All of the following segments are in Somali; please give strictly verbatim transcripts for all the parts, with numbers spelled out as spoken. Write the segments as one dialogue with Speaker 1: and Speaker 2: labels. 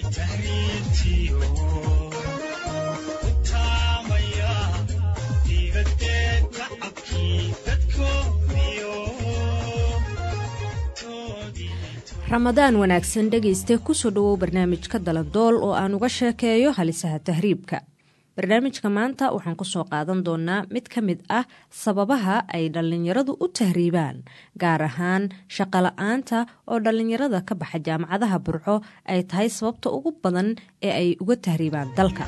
Speaker 1: ramadaan wanaagsan dhageyste ku soo dhawow barnaamijka Dalandool oo aan uga sheekeeyo halisaha tahriibka. barnaamijka maanta waxaan ku soo qaadan doonaa mid ka mid ah sababaha ay dhalinyaradu u tahriibaan, gaar ahaan shaqo la'aanta oo dhalinyarada ka baxa jaamacadaha Burco ay tahay sababta ugu badan ee ay uga tahriibaan dalka.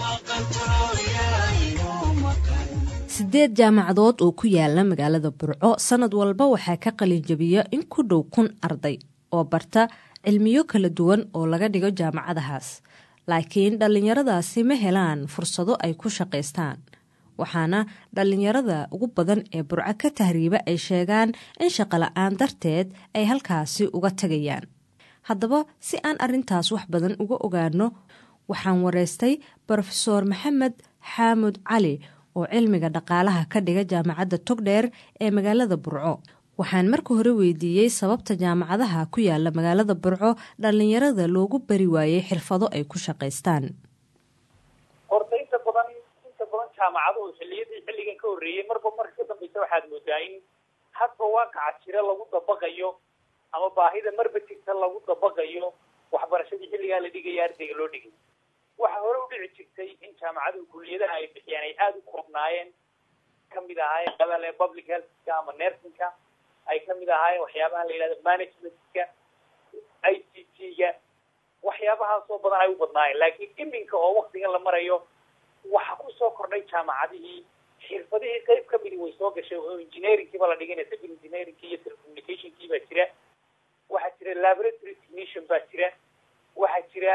Speaker 1: sideed jaamacadood oo ku yaala magaalada Burco sanad walba waxaa ka qalin jabiya in ku dhow kun arday oo barta cilmiyo kala duwan oo laga dhigo jaamacadahaas. laakiin dhalinyaradaasi ma helaan fursado ay ku shaqaystaan, waxaana dhalinyarada ugu badan ee Burco ka tahriiba ay sheegaan in shaqo la'aan darteed ay halkaasi uga tagayaan. haddaba si aan arintaas wax badan uga ogaano, waxaan wareystay Professor Maxamed Xaamud Cali oo cilmiga dhaqaalaha ka dhiga jaamacadda Togdheer ee magaalada Burco. waxaan marka hore weydiiyey sababta jaamacadaha ku yaala magaalada Burco dhalinyarada loogu bari waayay xirfado ay ku shaqaystaan.
Speaker 2: horta inta badan inta badan jaamacaduhu xilliyadii xilligan ka horreeyay marba marka ka dambaysa waxaad moodaa in hadba waaqaca jira lagu dabaqayo ama baahida marba jirta lagu dabaqayo waxbarashadii xilligaa la dhigaya ardayga loo dhigay. waxa hore u dhici jirtay in jaamacaduhu kulliyadaha ay bixiyaan ay aada u koobnaayeen, kamid ahaayeen qabale public healthka ama nursingka, ay kamid ahaayeen waxyaabaha la yidhahdo managementka, I C T-ga, waxyaabahaasoo badan ay u badnaayeen. laakiin iminka oo waktigan la marayo waxa ku soo kordhay jaamacadihii xirfadihii qayb ka midi way soo gashay oo engineeringkiiba la dhigay, civil engineeringkii iyo telecommunicationkii baa jira, waxaa jira laboratory technician baa jira, waxaa jira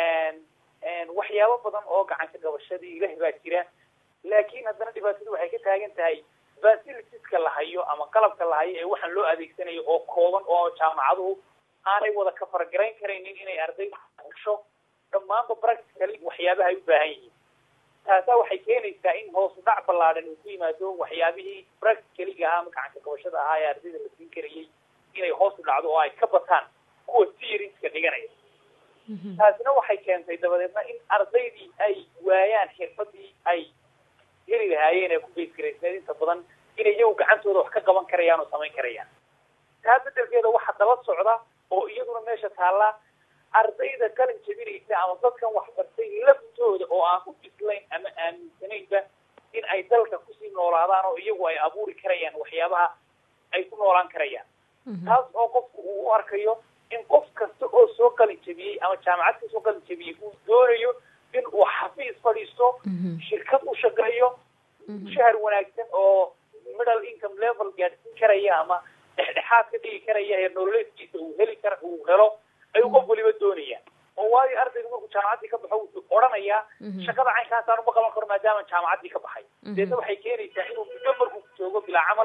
Speaker 2: waxyaabo badan oo gacanta gabashadii ilaah baa jira. laakiin haddana dhibaatadu waxay ka taagan tahay facilitieska la hayo ama qalabka la hayo ee waxaan loo adeegsanayo oo kooban oo jaamacaduhu aanay wada ka fargarayn karaynin inay ardayda hesho dhammaanba practically waxyaabaha ay u baahan yihiin. taasaa waxay keenaysaa in hoos u dhac ballaadhan uu ku yimaado waxyaabihii practicaliga ahaa ama gacanta gabashada ahaa ee ardayda la siin karayay inay hoos u dhacdo oo ay ka bataan kuwa theorieska dhiganaya. taasina waxay keentay dabadeedna in ardaydii ay waayaan xirfadii ay heli lahaayeen ee ku beysgaraysneed inta badan inay iyagu gacantooda wax ka qaban karayaan oo samayn karayaan. taa bedelkeeda waxaa daba socda oo iyaduna meesha taalla ardayda qalin jabinaysa ama dadkan waxbartay laftooda oo aan ku bislayn ama aaminsanaynba in ay dalka kusii noolaadaan oo iyagu ay abuuri karayaan waxyaabaha ay ku noolaan karayaan. taas oo qofku uu u arkayo in qof kasta oo soo qalin jabiyey ama jaamacad ka soo qalin jabiyey uu doonayo in uu xafiis fadhiisto, shirkad u shaqeeyo, shahar wanaagsan oo middle income level gaadhsiin karaya ama dhexdhexaad ka dhigi karaya ee nololeedkiisa uu heli kara uu helo ayuu qof waliba doonayaan. oo waayo ardaygu markuu jaamacaddii ka baxo wuxuu odhanayaa shaqada caynkaasaan uma qaban karo maadaama jaamacaddii ka baxay. deedna waxay keenaysaa inuu muddo markuu joogo bilaa camal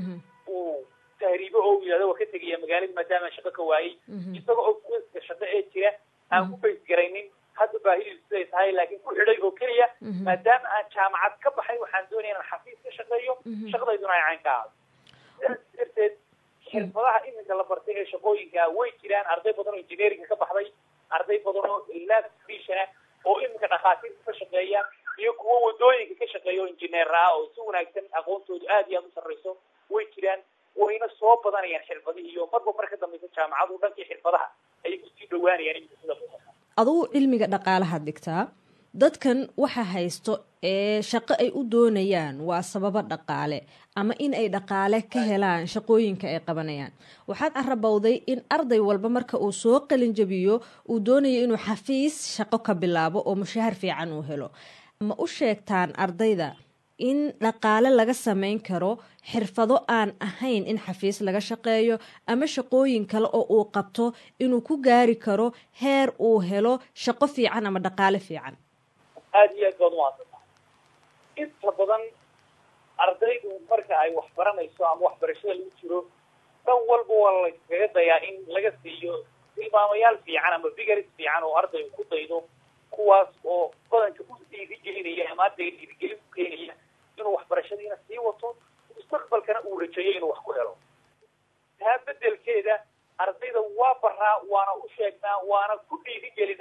Speaker 2: uu tahriibo oo yidhahdo waa ka tegaya magaalada maadaama shaqo ka waayey, isagoo oo kuweska shaqo ee jira aan ku baysgaraynin hadda baahidiisu siday tahay, laakiin ku xidhay oo keliya maadaama aan jaamacad ka baxay waxaan doonaya inaan xafiis ka shaqeeyo, shaqadayduna ay cayn ka ahdo. sidaas darteed xirfadaha iminka la bartay ee shaqooyinka way jiraan. arday badan oo engineeringa ka baxday, arday badan oo lab technician oo iminka dhakhaatiirta ka shaqeeya, iyo kuwo wadooyinka ka shaqeeya oo engineer ah oo si wanaagsan aqoontoodu aada iyo aada u sarreyso way jiraan. wayna soo badanayaan xirfadihii iyo marba mar ka dambaysa jaamacadu dhankii xirfadaha ayay kusii dhawaanayaan iminka sida muuqata.
Speaker 1: adugu cilmiga dhaqaalaha dhigtaa, dadkan waxa haysto ee shaqo ay u doonayaan waa sababo dhaqaale ama in ay dhaqaale ka helaan shaqooyinka ay qabanayaan. waxaad carabowday in arday walba marka uu soo qalin jabiyo uu doonayo inuu xafiis shaqo ka bilaabo oo mushahar fiican uu helo. ma u sheegtaan ardayda in dhaqaale laga samayn karo xirfado aan ahayn in xafiis laga shaqeeyo ama shaqooyin kale oo uu qabto inuu ku gaari karo heer uu helo shaqo fiican ama dhaqaale fiican?
Speaker 2: aada iyo aad baad umahadsantahay. inta badan ardaydu marka ay wax baranayso ama waxbarashada lagu jiro dhan walba waa layskaga dayaa in laga siiyo tilmaamayaal fiican ama figures fiican oo ardaygu ku daydo, kuwaas oo badanka u dhiirigelinaya ama ardayga dhiirigelin ku keenaya inuu waxbarashadiina sii wato, mustaqbalkana uu rajeeyo inuu wax ku helo. taa bedelkeeda ardayda waa baraa, waana u sheegnaa, waana ku dhiirigelinaa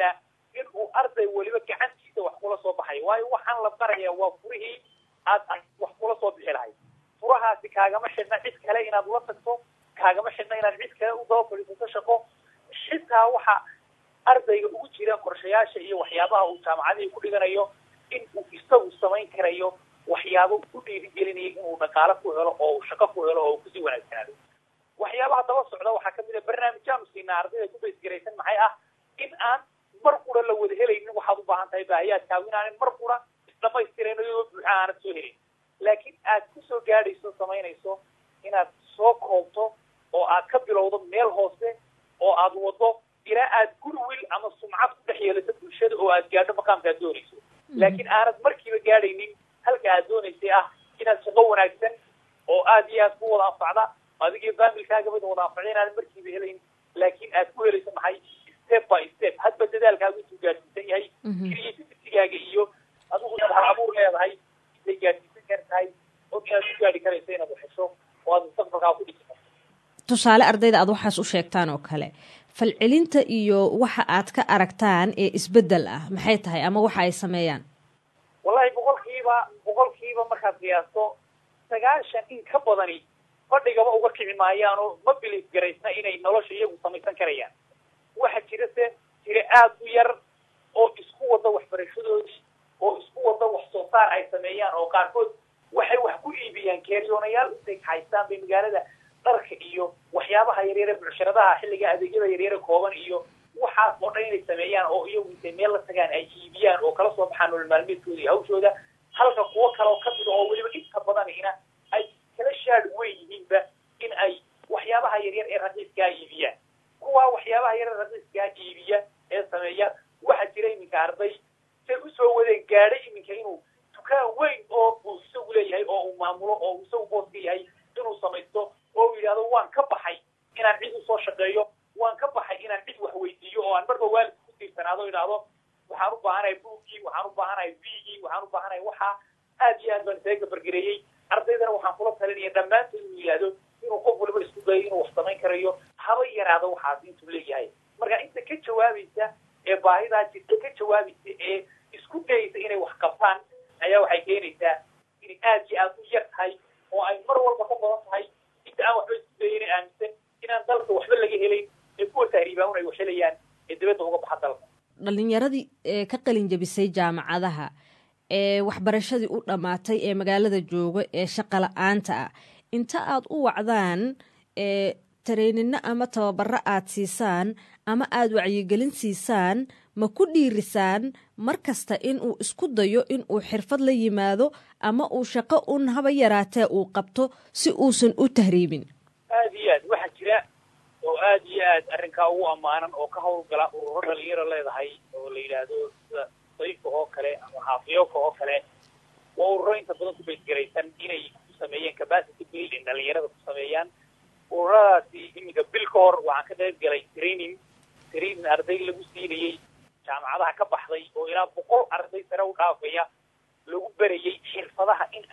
Speaker 2: inuu arday weliba gacantiisa wax kula soo baxayo waayo waxaan la barayaa waa furihii aad wax kula soo bixi lahayd furahaasi kaagama xidhna cid kale inaad ula tagto kaagama xidhna inaad cid kale u daba fadhiisato shaqo xitaa waxa ardayga ugu jira qorshayaasha iyo waxyaabaha uu jaamacadihii ku dhiganayo in uu isagu samayn karayo waxyaabo ku dhiirigelinaya inuu dhaqaale ku helo oo uu shaqo ku helo oo uu kusii wanaagsanaado waxyaabaha daba socda waxaa kamid a barnaamijyaanu siinaa ardayda ku baysgaraysan maxay ah in aan mar qura la wada helaynin waxaad u baahan tahay baahiyaadkaagu inaanan mar qura isdhamaystirayno iyadoo buuxa aanad soo helin laakiin aad kusoo gaadhayso samaynayso inaad soo koobto oo aad ka bilowdo meel hoose oo aad wado ilaa aad gurwil ama sumcad ku dhex yeelato bulshada oo aad gaadho maqaamka aad doonayso laakiin aanad markiiba gaadhaynin halka aad doonaysay ah inaad shaqo wanaagsan oo aad iyo aad ku wada anfacda adigii faamilkaagabada wada anfacda inaadan markiiba helayn laakiin aad ku helayso maxay step by step hadba dadaalkaagu intuu gaadhsiisan yahay creativitygaaga iyo adigu hal abuur leedahay intay gaadhsiisan kar tahay og inaad ku gaadhi karayso inaad waxesho oo aad mustaqbalkaa ku dhisi karto
Speaker 1: tusaale ardayda aad waxaas u sheegtaan oo kale falcelinta iyo waxa aad ka aragtaan ee isbeddel ah maxay tahay ama waxa ay sameeyaan
Speaker 2: wallahi boqolkiiba boqolkiiba markaad qiyaasto sagaashan in ka badani fadhigaba uga kici maayaan oo ma biliif garaysna inay nolosha iyagu samaysan karayaan waxa jira se jira aad u yar oo isku wada waxbarashadoodii oo isku wada wax soo saar ay sameeyaan oo qaarkood waxay wax ku iibiyaan keeriyoonayaal intay haystaan bay magaalada dharka iyo waxyaabaha yaryare bucshiradaha xilliga adeegyada yaryare kooban iyo waxaas oo dhan inay sameeyaan oo iyagu intay meel la tagaan ay iibiyaan oo kala soo baxaan nolol maalmeedkooda iyo hawshooda halka kuwo kale oo ka mida oo weliba inta badanina ay kala shaadh weyn yihiinba in ay waxyaabaha yaryar ee raqiiskaa iibiyaan kuwaa waxyaabaha yaryar raqiiskaa iibiya ee sameeya waxaa jira iminka arday say usoo wadeen gaadho iminka inuu dukaan weyn oo uu isagu leeyahay oo uu maamulo oo uu isagu booska yahay inuu samaysto oo uu yidhahdo waan ka baxay inaan cid usoo shaqeeyo waan ka baxay inaan cid wax weydiiyo oo aan marba waalidka ku tiirsanaado idhaahdo waxaan u baahanahay buugii waxaan u baahanahay biigii waxaan u baahanahay waxaa aad iyo aad baan isaga gabargareeyey ardaydana waxaan kula talinaya dhammaantood inuu yidhaahdo inuu qof waliba isku dayo inuu wax samayn karayo haba yaraado waxaas intuu leeyahay marka inta ka jawaabaysa ee baahidaa jirta ka jawaabaysa ee isku dayaysa inay wax qabtaan ayaa waxay keenaysaa inay aad iyo aad u yar tahay oo ay mar walba ka badan tahay inta aan waxba isku dayin aaminsan inaan dalka waxba laga helayn ee kuwa tahriibaan ay wax helayaan ee dibadda uga baxa dalka
Speaker 1: dhalinyaradii ee ka qalin jabisay jaamacadaha ee waxbarashadii u dhammaatay ee magaalada jooga ee shaqa la-aanta ah inta aad u wacdaan ee tareenino ama tababaro aad siisaan ama aad wacyigelin siisaan ma ku dhiirisaan mar kasta inuu isku dayo inuu xirfad la yimaado ama uu shaqo un haba yaraatee uu qabto si uusan u tahriibin
Speaker 2: aad iyo aad waxaa jira oo aad iyo aad arrinkaa ugu ammaanan oo ka hawlgala ururo dhalinyaro leedahay oo la yidhaahdo sida sayfka oo kale ama xaafiyoka oo kale waa ururo inta badan ku baysgaraysan inay ku sameeyeen capacity building dhalinyarada ku sameeyaan ururadaasi iminka bil ka hor waxaan ka qayb galay training training arday lagu siinayey jaamacadaha ka baxday oo ilaa boqol arday sare u dhaafaya lagu berayey xirfadaha in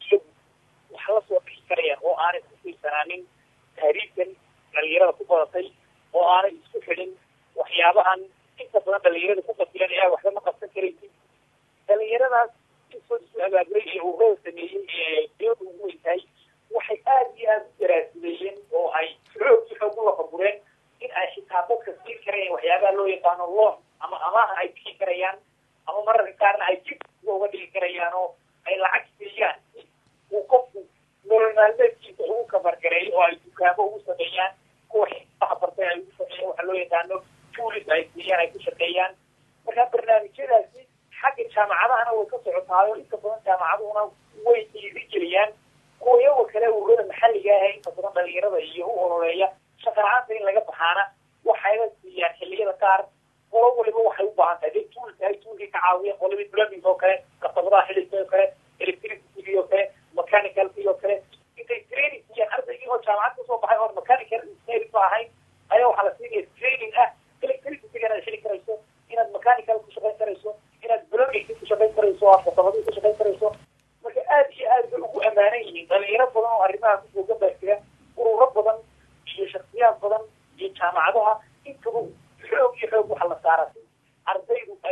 Speaker 2: wax la soo bixi karayaan oo aanay ku fiirsanaanin tahriibkan dhalinyarada ku badatay oo aanay isku xidhin waxyaabahan inta badan dhalinyarada ku qasilan ee waxba ma qabsan karaysid dhalinyaradaas intood isu abaabulay ee ururada sameeyey ee diyada ugu weyn tahay waxay aad iyo aad u daraasideeyeen oo ay xoog si xoog u lafabureen in ay xitaa dadka siin karayaan waxyaabaha loo yaqaano loon ama amaaha ay bixi karayaan ama mararka qaarna ay jib uga dhigi karayaan oo ay lacag siiyaan uu qofku nolol maalmeedkiisa ugu kabargareeyo oo ay dukaamo ugu sameeyaan kuwa xiisaha bartay ay ugu sameeyaan waxa loo yaqaano tuulis ay siiyaan ay ku shaqeeyaan marka barnaamijyadaasi xagga jaamacadahana way ka socotaayo inta badan jaamacaduhuna way dhiirigeliyaan kuwa iyagoo kale ururada maxalliga ah inta badan dhalinyarada iyo u ololeeya shaqa la-aanta in laga baxaana waxayna siiyaan xilliyada qaar qolo waliba waxay u baahan tahay day tuul tahay tuulkii ka caawiya qoladii plumbing oo kale kastabadaha xilliska oo kale electricity oo kale mechanicalki oo kale intay training siiyaan ardaygii oo jaamacad kasoo baxay oo mechanical engineering ba ahayn ayaa waxaa la siinaya training ah electricity inaad xili karayso inaad mechanical ku shaqayn karayso inaad plumbing ku shaqayn karayso aad kastabadii ku shaqayn karayso marka aad iyo aad bay ugu ammaanan yihiin dhalinyaro badan oo arrimaha ku foogan baa jira ururo badan iyo shaksiyaad badan iyo jaamacadaha intaba xoog iyo xoog waxa la saara ardaydu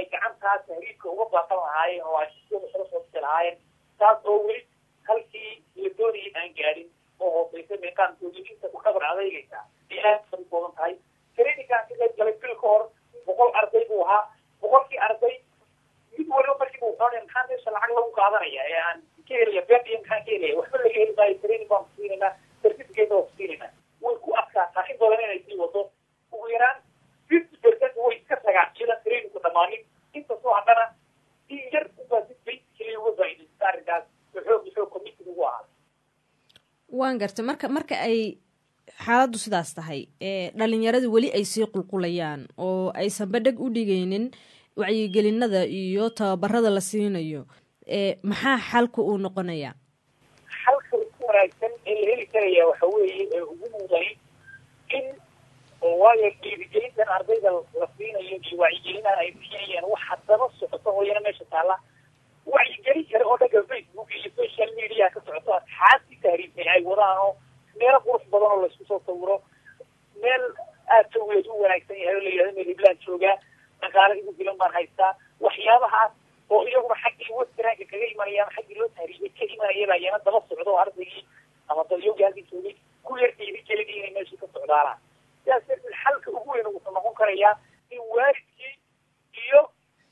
Speaker 2: halkaa tahriibka uga baaqan lahaayeen oo ay sida kala soo lahaayeen taas oo weli halkii la doonayay aan gaadhin oo hooseysa meeqaankoodii inta ku dhabar adeegaysa ay aad u kooban tahay traininkaan ka qayb galay bil ka hor boqol arday buu ahaa boqolkii arday mid waliba markii buu xooleen maxaa meesha lacag lagu qaadanaya ee aan ka helaya beediya maxaan ka helaya waxba laga heli maayo training baan kusiinaynaa certificate oo kusiinaynaa way ku adkaataa in badan inay sii wado ugu yaraan fifty percent way iska tagaan iyada trainingku dhammaanin inta soo haddana in yar ubaa si basically uga faa'iidaysta arrinkaas xoog xoog committee ugu ahaa
Speaker 1: waan gartay marka marka ay xaaladdu sidaas tahay ee dhalinyaradu weli ay sii qulqulayaan oo aysan badhag u dhigaynin wacyigelinada iyo tababarada la siinayo ee maxaa xalku uu noqonayaa
Speaker 2: xalka ugu wanaagsan ee la heli karaya waxa weeye ee ugu mudan in waayo dhiirigelintan ardayda la siinayo iyo wacyigelinaan ay bixinayaan waxa daba socoto hooyana meesha taalla wacyigelin kale oo dhanka facebook iyo social media ka socoto asxaabtii tahriibtay ay wadaan oo meelo qurux badan oo laisku soo sawiro meel aad saweed u wanaagsan yahay oo la yidhahdo meel hiblaan joogaa dhaqaale igu filan baan haystaa waxyaabahaas oo iyaguna xaggii westranka kaga imanayaan xaggii loo tahriibay ka imanayaba ayana daba socdo ardaygii ama dalyooga halkii joogay ku yar dhiirigelin inay meeshii ka socdaanaan sidaas darteed xalka ugu weyn wuxuu noqon karayaa in waalidkii iyo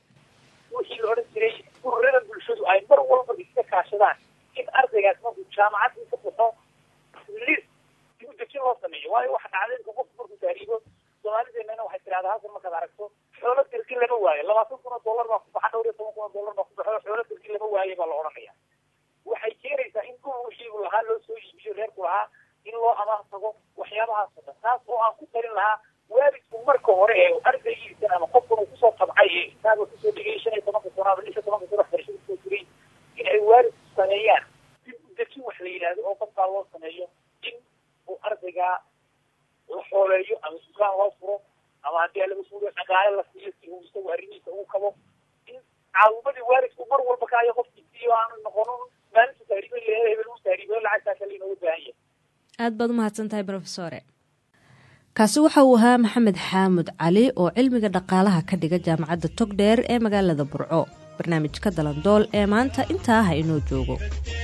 Speaker 2: wixii la odhan jiray ururada bulshadu ay mar walba iska kaashadaan in ardaygaas markuu jaamacadii ka baxo lis dibu dejin loo sameeyo waayo waxa dhacdeenka qofku markuu tahriibo soomaalideenana waxay tidhahdaa halkan markaad aragto xoolo dirgin lama waayo labaatan kun oo dollar baa ku baxa dhowr iyo toban kun oo dollar baa ku baxo xoolo dirgin lama waayo baa la odhanaya waxay keenaysaa in dhul wixii uu lahaa loo soo iibiyo reerku lahaa in loo amaah tago waxyaabahaas oo dhan taas oo aan ku talin lahaa waalidku marka hore ee ardaygiisa ama qofkan uu kusoo tabcay ee isaaga kusoo dhigay shan iyo tobanka sano ama lix iyo tobanka sano waxbarashada kusoo jiray in ay waalidku sameeyaan dib u dejin wax la yidhaahdo oo qofkaa loo sameeyo in uu ardaygaa la xooleeyo ama dukaan loo furo ama haddii lagu suuliyo dhaqaale la siiyo si uu isagu arrimihiisa ugu kabo in caawimadii waalidku mar walba kaayo qofkiisiiyo aanu noqonin maalinta tahriiba leeyahay hebel uu tahriibayo lacagtaa kale inooga baahan yahay
Speaker 1: aad baad umahadsan tahay brofesore kaasi waxa uu ahaa maxamed xaamud cali oo cilmiga dhaqaalaha ka dhiga jaamacadda togdheer ee magaalada burco barnaamijka dalandool ee maanta intaa ha inoo joogo.